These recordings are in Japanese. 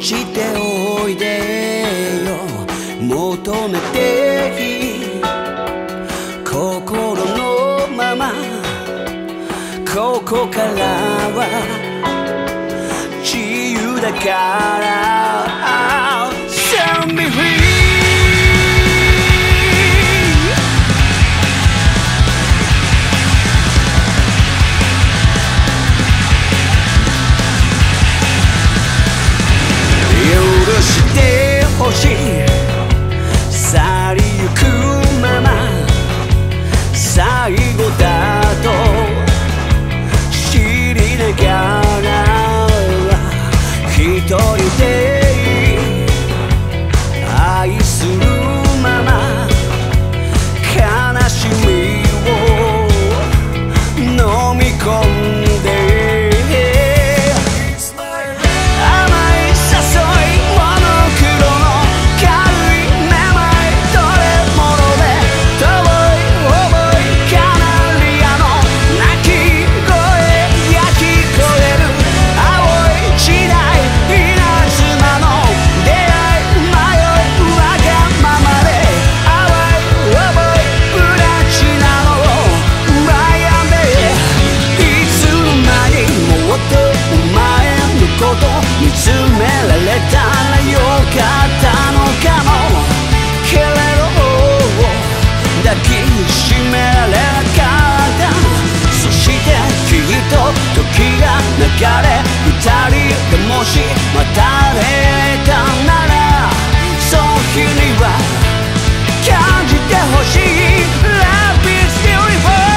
ちておいでよ求めていい心のままここからは自由だから Set me free 許してほしい去りゆくまま最後だと知りながら一人で愛するまま悲しみを飲み込んで見つめられたらよかったのかもけれど抱きしめられなかったそしてきっと時が流れ二人でもしまた会えたならその日には感じてほしい Love is beautiful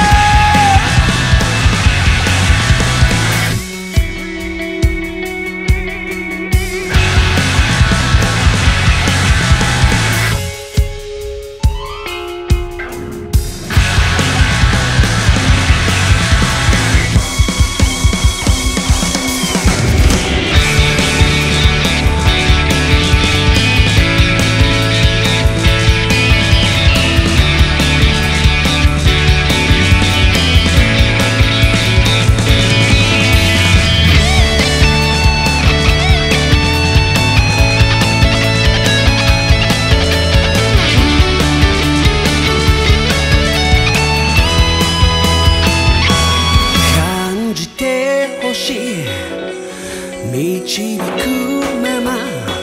導くまま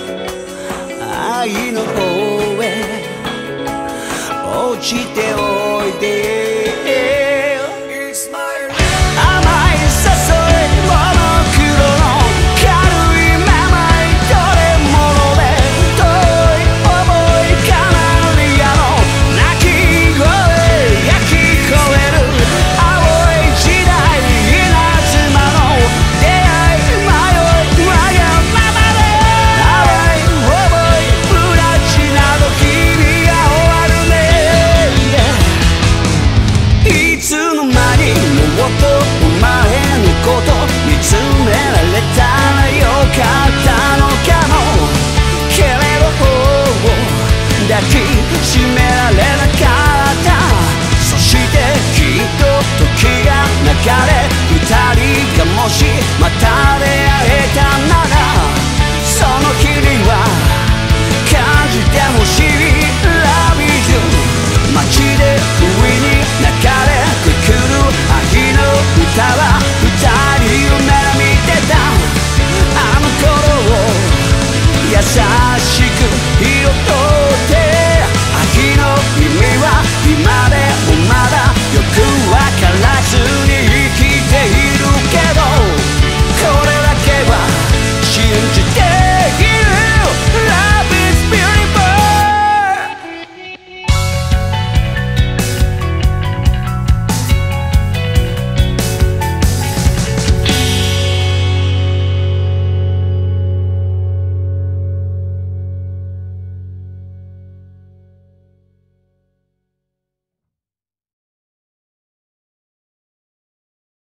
愛の方へ落ちておいで